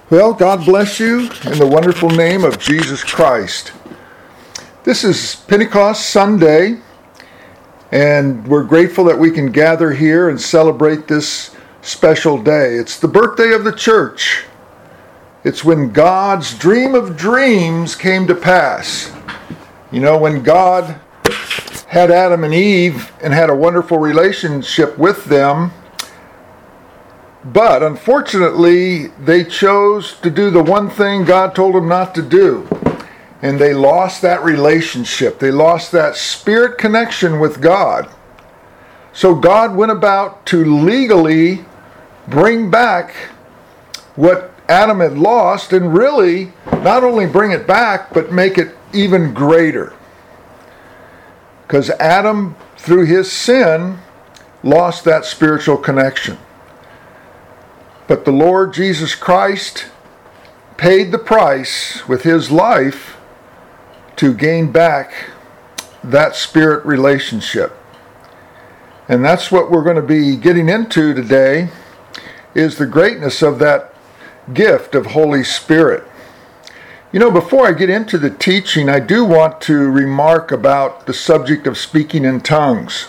Well, God bless you in the wonderful name of Jesus Christ. This is Pentecost Sunday, and we're grateful that we can gather here and celebrate this special day. It's the birthday of the church. It's when God's dream of dreams came to pass. You know, when God had Adam and Eve and had a wonderful relationship with them, but unfortunately, they chose to do the one thing God told them not to do. And they lost that relationship. They lost that spirit connection with God. So God went about to legally bring back what Adam had lost, and really not only bring it back, but make it even greater. Because Adam, through his sin, lost that spiritual connection. But the Lord Jesus Christ paid the price with his life to gain back that spirit relationship. And that's what we're going to be getting into today, is the greatness of that gift of Holy Spirit. You know, before I get into the teaching, I do want to remark about the subject of speaking in tongues.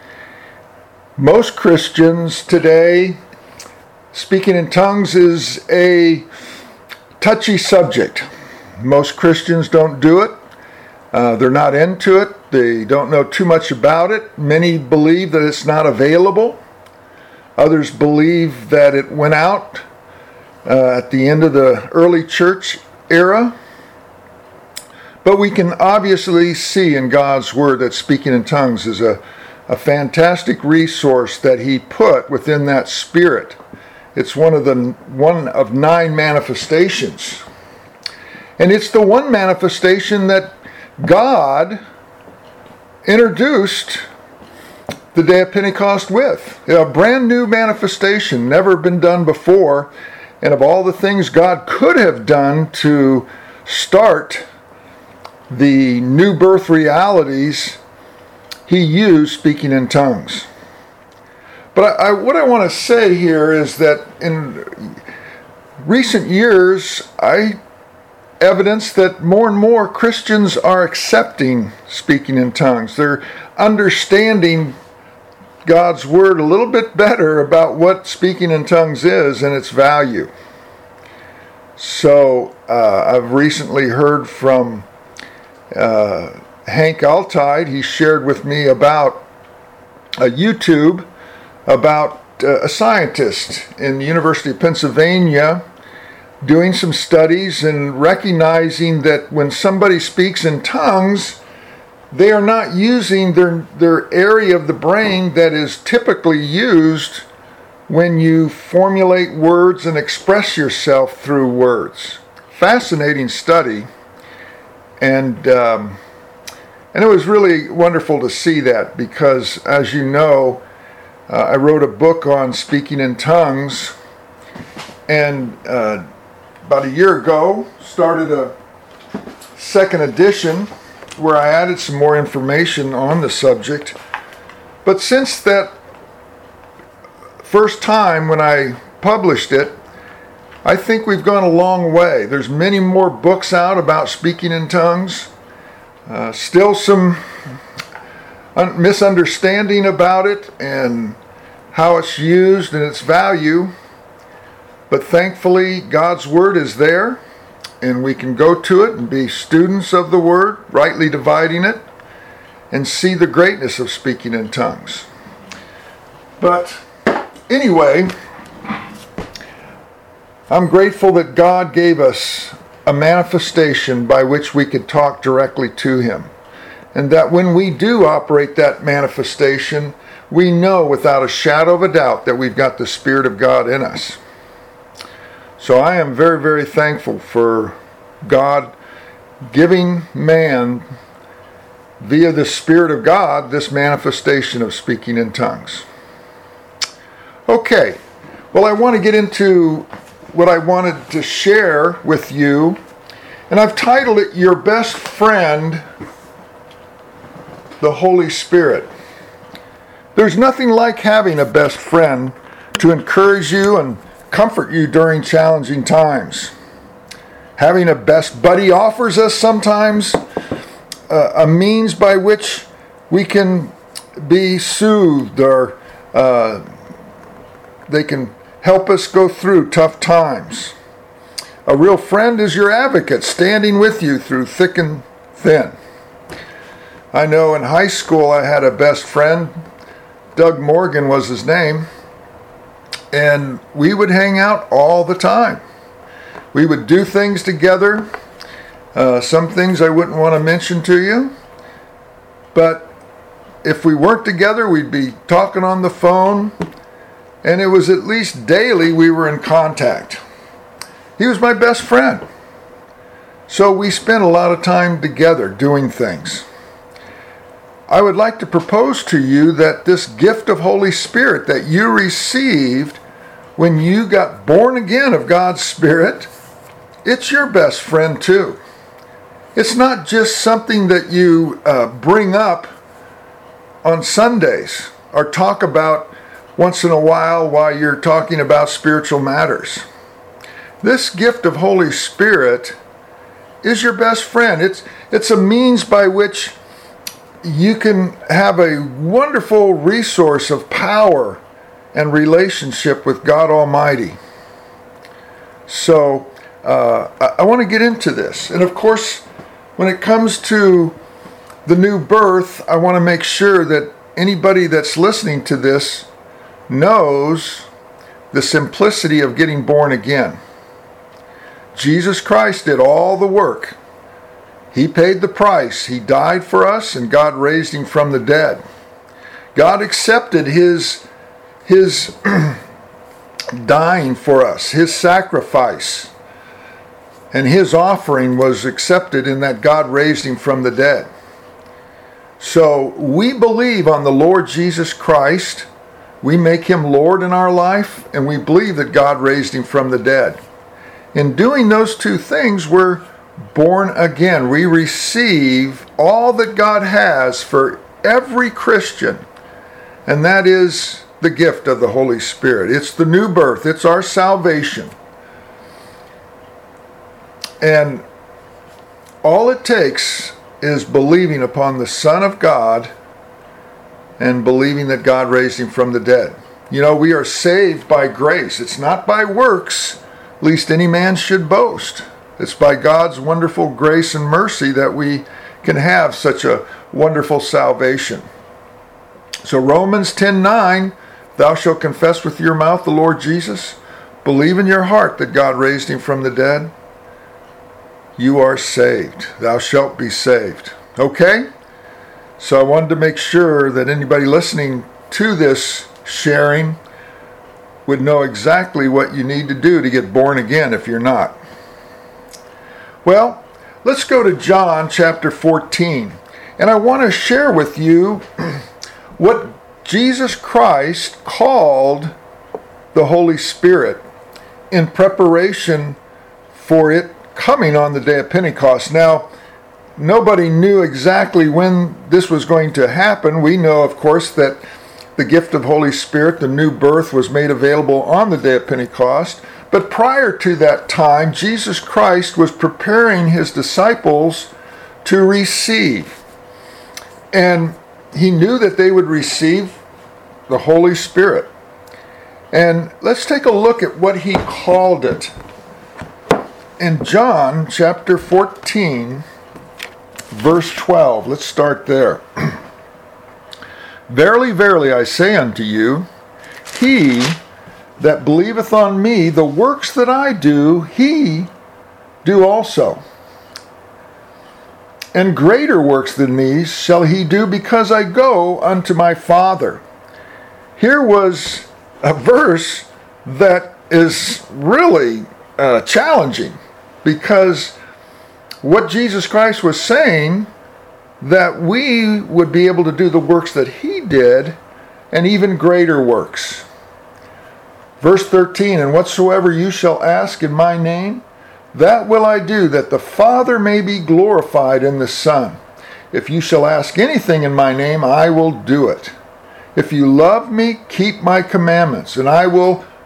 Most Christians today, speaking in tongues is a touchy subject. Most Christians don't do it. They're not into it. They don't know too much about it. Many believe that it's not available. Others believe that it went out at the end of the early church era. But we can obviously see in God's Word that speaking in tongues is a fantastic resource that He put within that Spirit. It's one of 9 manifestations. And it's the one manifestation that God introduced the day of Pentecost with. A brand new manifestation, never been done before. And of all the things God could have done to start the new birth realities, He used speaking in tongues. But what I want to say here is that in recent years, I evidence that more and more Christians are accepting speaking in tongues. They're understanding God's Word a little bit better about what speaking in tongues is and its value. So I've recently heard from Hank Altide. He shared with me about a YouTube about a scientist in the University of Pennsylvania doing some studies and recognizing that when somebody speaks in tongues, they are not using their area of the brain that is typically used when you formulate words and express yourself through words. Fascinating study, and it was really wonderful to see that, because as you know, I wrote a book on speaking in tongues, and about a year ago started a second edition where I added some more information on the subject. But since that first time when I published it, I think we've gone a long way. There's many more books out about speaking in tongues. Still some misunderstanding about it and how it's used and its value. But thankfully, God's Word is there, and we can go to it and be students of the Word, rightly dividing it, and see the greatness of speaking in tongues. But anyway, I'm grateful that God gave us a manifestation by which we could talk directly to Him. And that when we do operate that manifestation, we know without a shadow of a doubt that we've got the Spirit of God in us. So I am very, very thankful for God giving man, via the Spirit of God, this manifestation of speaking in tongues. Okay, well, I want to get into what I wanted to share with you, and I've titled it, Your Best Friend, the Holy Spirit. There's nothing like having a best friend to encourage you and comfort you during challenging times. Having a best buddy offers us sometimes a means by which we can be soothed, or they can help us go through tough times. A real friend is your advocate, standing with you through thick and thin. I know in high school I had a best friend, Doug Morgan was his name, and we would hang out all the time. We would do things together. Some things I wouldn't want to mention to you, but if we weren't together, we'd be talking on the phone, and it was at least daily we were in contact. He was my best friend. So we spent a lot of time together doing things. I would like to propose to you that this gift of Holy Spirit that you received when you got born again of God's Spirit, it's your best friend too. It's not just something that you bring up on Sundays or talk about once in a while you're talking about spiritual matters. This gift of Holy Spirit is your best friend. It's a means by which you can have a wonderful resource of power and relationship with God Almighty. So I want to get into this. And of course, when it comes to the new birth, I want to make sure that anybody that's listening to this knows the simplicity of getting born again. Jesus Christ did all the work. He paid the price. He died for us, and God raised him from the dead. God accepted his dying for us, his sacrifice, and his offering was accepted in that God raised him from the dead. So we believe on the Lord Jesus Christ. We make him Lord in our life, and we believe that God raised him from the dead. In doing those two things, we're born again. We receive all that God has for every Christian, and that is the gift of the Holy Spirit. It's the new birth. It's our salvation. And all it takes is believing upon the Son of God and believing that God raised him from the dead. You know, we are saved by grace. It's not by works, lest any man should boast. It's by God's wonderful grace and mercy that we can have such a wonderful salvation. So Romans 10:9, thou shalt confess with your mouth the Lord Jesus, believe in your heart that God raised him from the dead, you are saved. Thou shalt be saved. Okay? So I wanted to make sure that anybody listening to this sharing would know exactly what you need to do to get born again if you're not. Well, let's go to John chapter 14. And I want to share with you what Jesus Christ called the Holy Spirit in preparation for it coming on the day of Pentecost. Now, nobody knew exactly when this was going to happen. We know, of course, that the gift of Holy Spirit, the new birth, was made available on the day of Pentecost. But prior to that time, Jesus Christ was preparing his disciples to receive. And he knew that they would receive the Holy Spirit. And let's take a look at what he called it. In John chapter 14, verse 12, let's start there. Verily, verily, I say unto you, he that believeth on me, the works that I do, he do also. And greater works than these shall he do, because I go unto my Father. Here was a verse that is really challenging, because what Jesus Christ was saying, that we would be able to do the works that he did, and even greater works. Verse 13, and whatsoever you shall ask in my name, that will I do, that the Father may be glorified in the Son. If you shall ask anything in my name, I will do it. If you love me, keep my commandments, and I will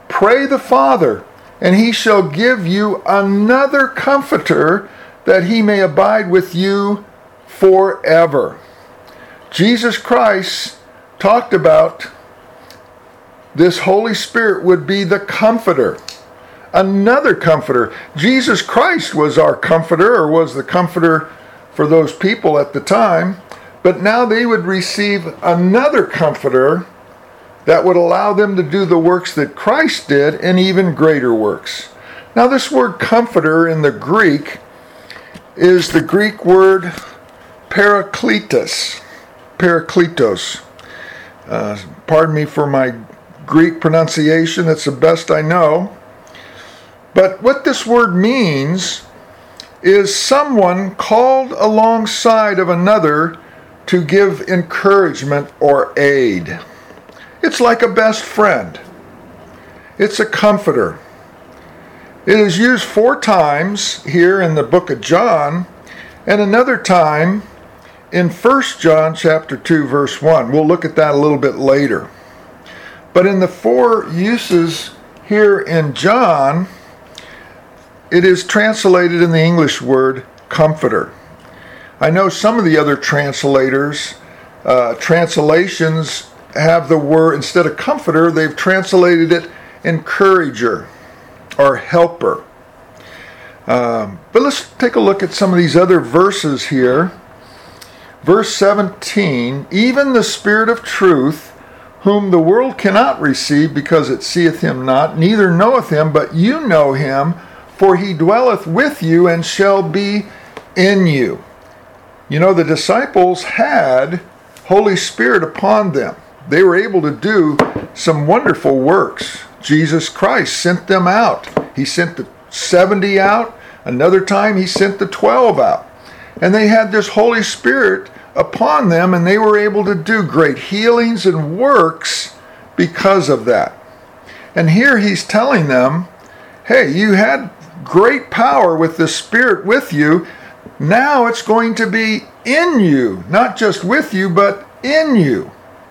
Pray the Father, and he shall give you another comforter, that he may abide with you forever. Jesus Christ talked about this Holy Spirit would be the comforter. Another comforter. Jesus Christ was our comforter, or was the comforter for those people at the time. But now they would receive another comforter that would allow them to do the works that Christ did, and even greater works. Now this word comforter in the Greek is the Greek word parakletos. Parakletos. Pardon me for my Greek pronunciation, that's the best I know. But what this word means is someone called alongside of another to give encouragement or aid. It's like a best friend. It's a comforter. It is used 4 times here in the book of John, and another time in 1 John chapter 2 verse 1. We'll look at that a little bit later. But in the 4 uses here in John, it is translated in the English word comforter. I know some of the other translations have the word, instead of comforter, they've translated it encourager or helper. But let's take a look at some of these other verses here. Verse 17, even the Spirit of truth, whom the world cannot receive, because it seeth him not, neither knoweth him, but you know him, for he dwelleth with you and shall be in you. You know, the disciples had Holy Spirit upon them. They were able to do some wonderful works. Jesus Christ sent them out. He sent the 70 out. Another time he sent the 12 out. And they had this Holy Spirit upon them, and they were able to do great healings and works because of that. And here he's telling them, hey, you had great power with the Spirit with you. Now it's going to be in you, not just with you, but in you.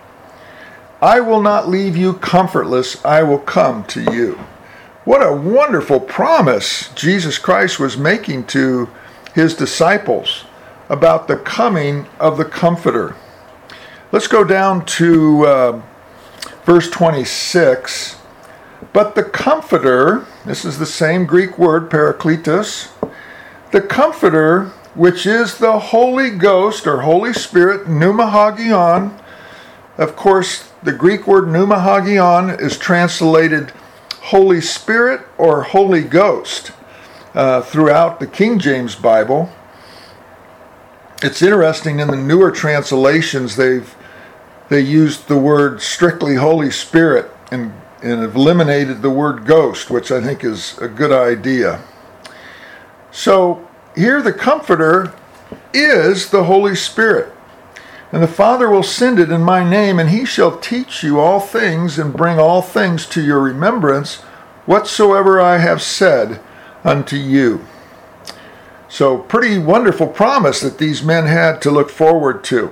I will not leave you comfortless. I will come to you. What a wonderful promise Jesus Christ was making to his disciples about the coming of the Comforter. Let's go down to verse 26. But the Comforter, this is the same Greek word, parakletos, the Comforter, which is the Holy Ghost or Holy Spirit, pneumahagion. Of course, the Greek word pneumahagion is translated Holy Spirit or Holy Ghost throughout the King James Bible. It's interesting, in the newer translations, they used the word strictly Holy Spirit and have eliminated the word ghost, which I think is a good idea. So here the Comforter is the Holy Spirit. And the Father will send it in my name, and he shall teach you all things, and bring all things to your remembrance, whatsoever I have said unto you. So pretty wonderful promise that these men had to look forward to.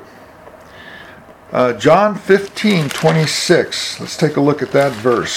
John 15:26. Let's take a look at that verse.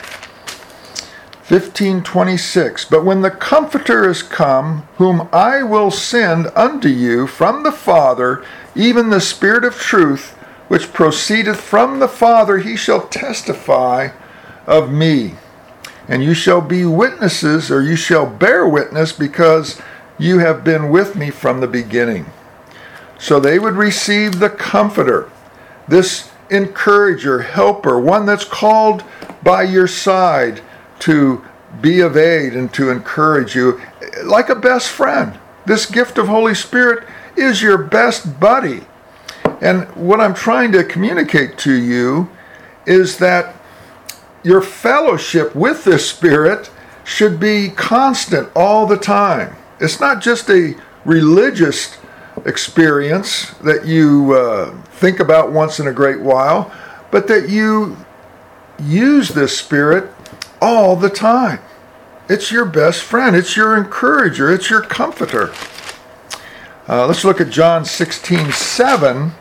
15:26. But when the Comforter is come, whom I will send unto you from the Father, even the Spirit of truth, which proceedeth from the Father, he shall testify of me. And you shall be witnesses, or you shall bear witness, because you have been with me from the beginning. So they would receive the Comforter, this encourager, helper, one that's called by your side to be of aid and to encourage you, like a best friend. This gift of Holy Spirit is your best buddy. And what I'm trying to communicate to you is that your fellowship with this Spirit should be constant all the time. It's not just a religious experience that you think about once in a great while, but that you use this Spirit all the time. It's your best friend. It's your encourager. It's your comforter. Let's look at John 16:7.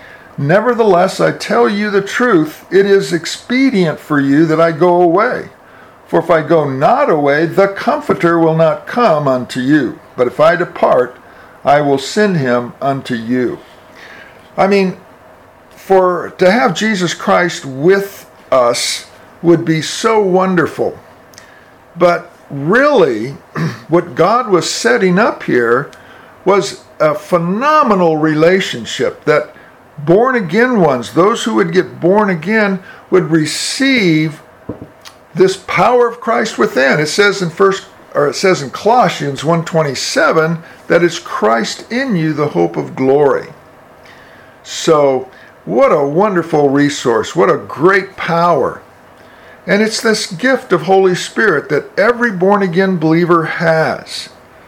Nevertheless, I tell you the truth, it is expedient for you that I go away. For if I go not away, the Comforter will not come unto you. But if I depart, I will send him unto you. I mean, to have Jesus Christ with us would be so wonderful. But really, what God was setting up here was a phenomenal relationship that born-again ones, those who would get born again, would receive this power of Christ within. It says in Colossians 1:27 that it's Christ in you, the hope of glory. So, what a wonderful resource. What a great power. And it's this gift of Holy Spirit that every born-again believer has.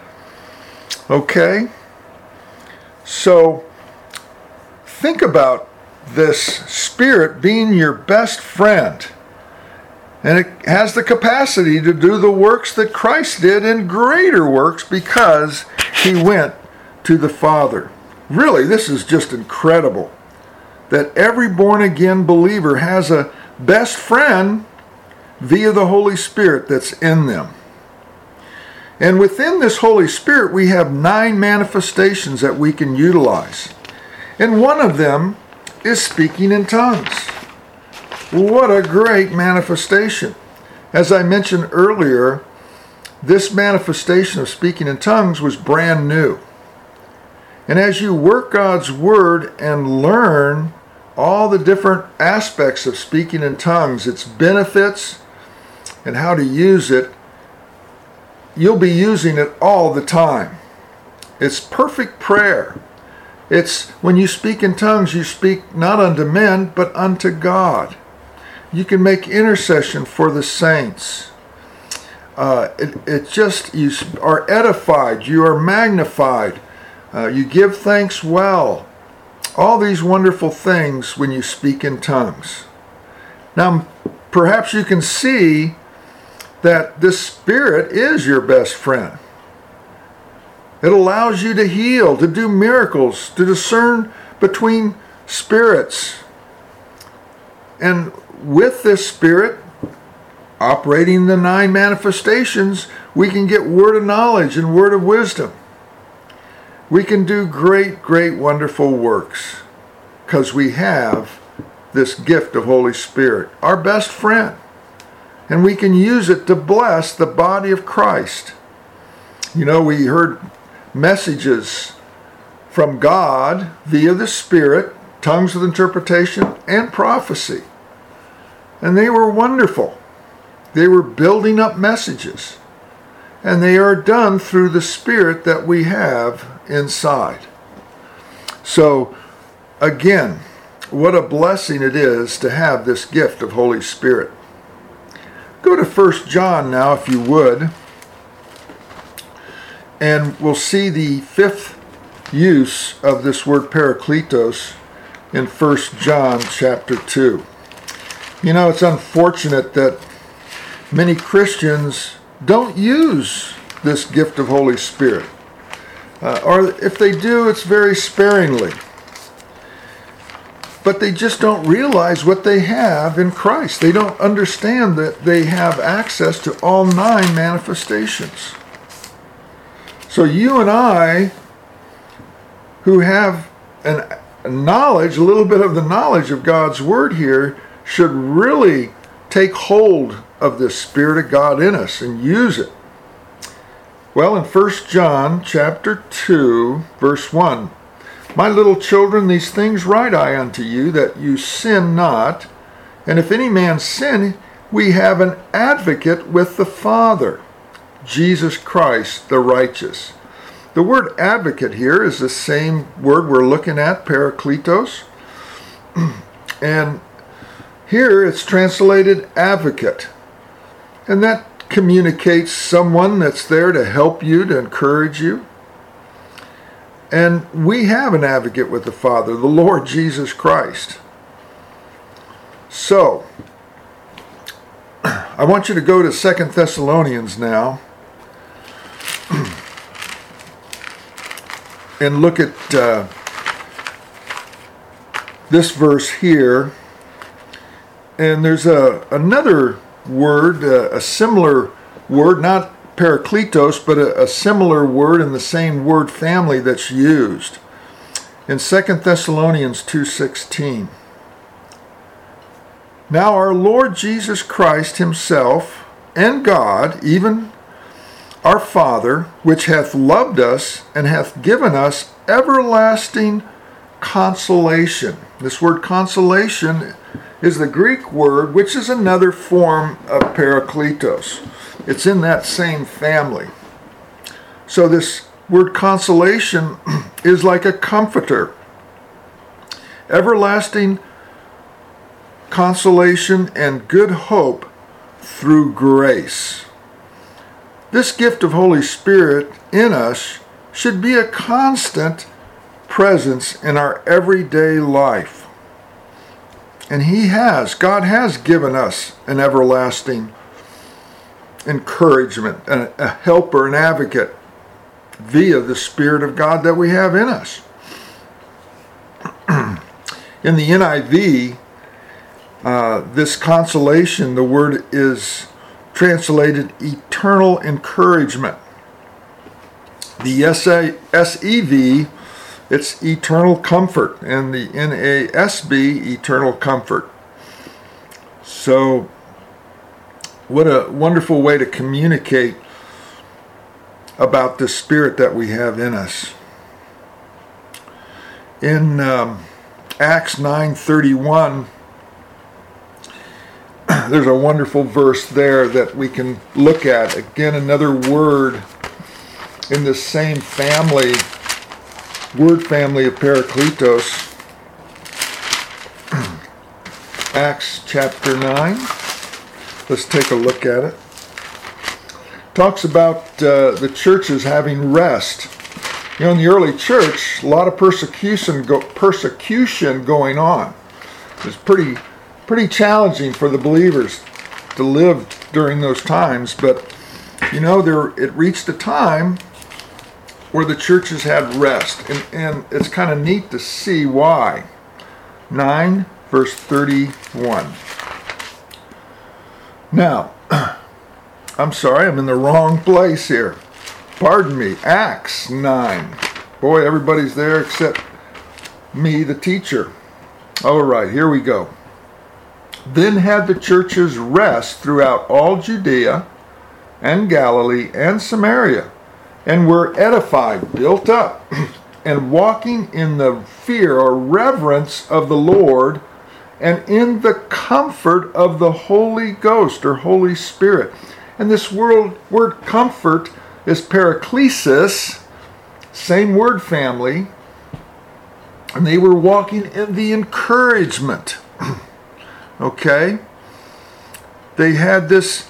Okay? So, think about this Spirit being your best friend. And it has the capacity to do the works that Christ did and greater works because he went to the Father. Really, this is just incredible that every born-again believer has a best friend via the Holy Spirit that's in them. And within this Holy Spirit, we have 9 manifestations that we can utilize. And one of them is speaking in tongues. What a great manifestation. As I mentioned earlier, this manifestation of speaking in tongues was brand new. And as you work God's Word and learn all the different aspects of speaking in tongues, its benefits, and how to use it, you'll be using it all the time. It's perfect prayer. It's when you speak in tongues, you speak not unto men, but unto God. You can make intercession for the saints. You are edified, you are magnified, you give thanks well. All these wonderful things when you speak in tongues. Now, perhaps you can see that this Spirit is your best friend. It allows you to heal, to do miracles, to discern between spirits. And with this Spirit, operating the 9 manifestations, we can get word of knowledge and word of wisdom. We can do great, great, wonderful works because we have this gift of Holy Spirit, our best friend. And we can use it to bless the body of Christ. You know, we heard messages from God via the Spirit, tongues with interpretation, and prophecy. And they were wonderful. They were building up messages. And they are done through the Spirit that we have inside. So, again, what a blessing it is to have this gift of Holy Spirit. Go to 1 John now, if you would. And we'll see the 5th use of this word parakletos in 1 John chapter 2. You know, it's unfortunate that many Christians don't use this gift of Holy Spirit. Or if they do, it's very sparingly. But they just don't realize what they have in Christ. They don't understand that they have access to all 9 manifestations. So you and I, who have a little bit of the knowledge of God's Word here, should really take hold of this Spirit of God in us and use it. Well, in 1 John chapter 2, verse 1, "My little children, these things write I unto you, that you sin not. And if any man sin, we have an advocate with the Father, Jesus Christ the righteous." The word advocate here is the same word we're looking at, parakletos. And here it's translated advocate. And that communicates someone that's there to help you, to encourage you. And we have an advocate with the Father, the Lord Jesus Christ. So, I want you to go to 2 Thessalonians now and look at this verse here. And there's another word, a similar word, not parakletos, but a similar word in the same word family that's used in 2 Thessalonians 2:16. Now our Lord Jesus Christ himself and God, even our Father, which hath loved us and hath given us everlasting consolation. This word consolation is the Greek word, which is another form of parakletos. It's in that same family. So this word consolation is like a comforter. Everlasting consolation and good hope through grace. This gift of Holy Spirit in us should be a constant presence in our everyday life. And God has given us an everlasting encouragement, a helper, an advocate via the Spirit of God that we have in us. In the NIV, this consolation, the word is translated eternal encouragement. The SEV, it's eternal comfort, and the NASB, eternal comfort. So, what a wonderful way to communicate about the Spirit that we have in us. In Acts 9:31, there's a wonderful verse there that we can look at. Again, another word in the same family, word family of parakletos. Acts chapter 9. Let's take a look at it. Talks about the churches having rest. You know, in the early church, a lot of persecution going on. It was pretty challenging for the believers to live during those times, but you know, it reached a time where the churches had rest, and it's kind of neat to see why. 9 verse 31. Now, I'm sorry, I'm in the wrong place here. Pardon me. Acts 9. Boy, everybody's there except me, the teacher. All right, here we go. Then had the churches rest throughout all Judea and Galilee and Samaria, and were edified, built up, and walking in the fear or reverence of the Lord, and in the comfort of the Holy Ghost or Holy Spirit. And this word comfort is paraklesis, same word family, and they were walking in the encouragement. Okay? They had this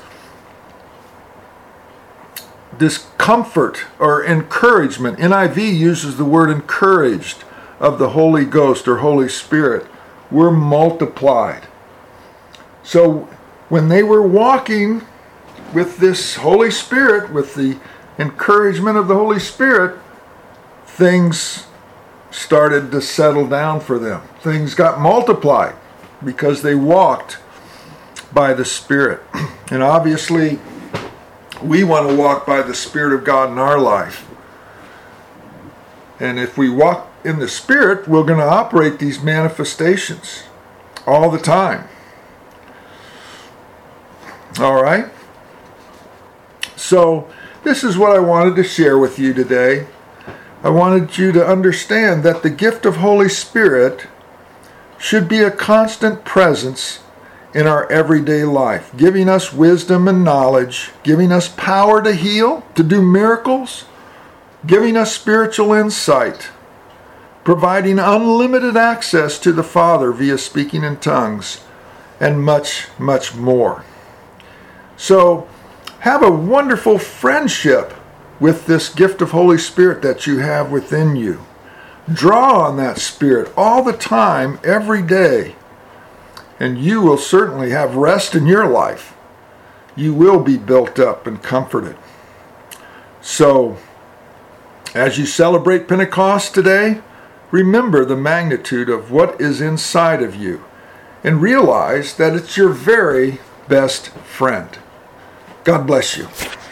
comfort or encouragement. NIV uses the word encouraged of the Holy Ghost or Holy Spirit. Were multiplied. So when they were walking with this Holy Spirit, with the encouragement of the Holy Spirit, things started to settle down for them. Things got multiplied because they walked by the Spirit. And obviously, we want to walk by the Spirit of God in our life. And if we walk in the Spirit, we're going to operate these manifestations all the time. All right? So, this is what I wanted to share with you today. I wanted you to understand that the gift of Holy Spirit should be a constant presence in our everyday life, giving us wisdom and knowledge, giving us power to heal, to do miracles, giving us spiritual insight, providing unlimited access to the Father via speaking in tongues, and much, much more. So, have a wonderful friendship with this gift of Holy Spirit that you have within you. Draw on that Spirit all the time, every day, and you will certainly have rest in your life. You will be built up and comforted. So, as you celebrate Pentecost today, remember the magnitude of what is inside of you and realize that it's your very best friend. God bless you.